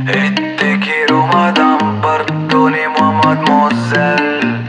Et te quiero madame, pardonnez-moi mademoiselle.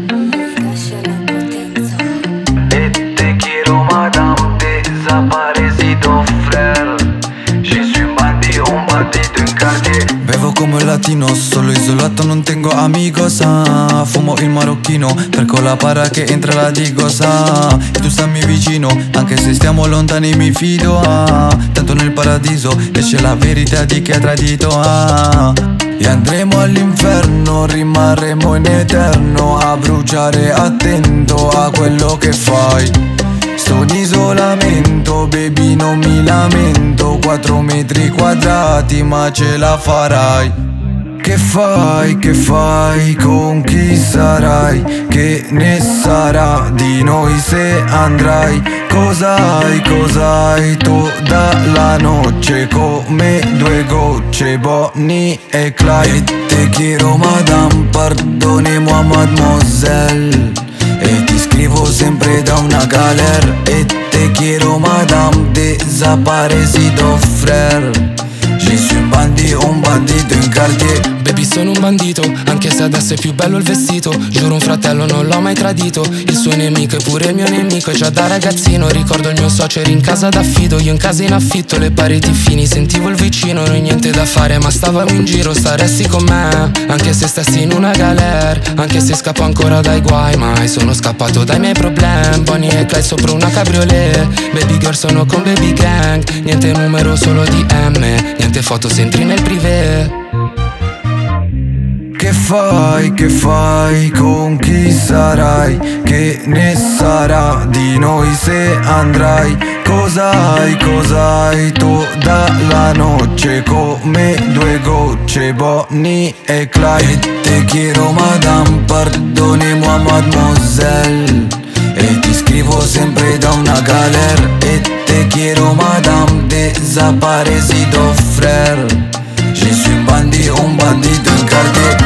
Et te quiero madame, desaparecido frère. Je suis un bandito in quartier. Bevo come un latino, solo isolato, non tengo amigos. Fumo il marocchino, perco la para che entra la digosa. E tu stammi vicino, anche se stiamo lontani mi fido. Tanto nel paradiso esce la verità di chi ha tradito. E andremo all'inferno, rimarremo in eterno a bruciare, attento a quello che fai. Sto in isolamento, baby non mi lamento. 4 metri quadrati ma ce la farai. Che fai, con chi sarai? Che ne sarà di noi se andrai? Cos'hai tu dalla noce? Come 2 gocce, Bonnie e Clyde. E te quiero madame, pardonnez-moi mademoiselle. E ti scrivo sempre da una galera. E te quiero madame, desaparecido frère. Je suis un bandito in quartier. Baby sono un bandito, anche se adesso è più bello il vestito. Giuro un fratello non l'ho mai tradito. Il suo nemico è pure il mio nemico. E già da ragazzino ricordo il mio socio era in casa d'affido. Io in casa in affitto, le pareti fini, sentivo il vicino. Non niente da fare ma stavamo in giro. Staresti con me, anche se stessi in una galera. Anche se scappo ancora dai guai, mai sono scappato dai miei problemi. Bonnie e Clyde sopra una cabriolet. Baby girl sono con baby gang. Niente numero, solo DM. Niente foto se entri nel privé. Che fai, con chi sarai? Che ne sarà di noi se andrai? Cos'hai tu dalla noce? Come 2 gocce, Bonnie e Clyde. E te quiero madame, pardonnez-moi mademoiselle. E ti scrivo sempre da una galera. E te quiero madame, desaparecido frère. Je suis un bandito in quartier.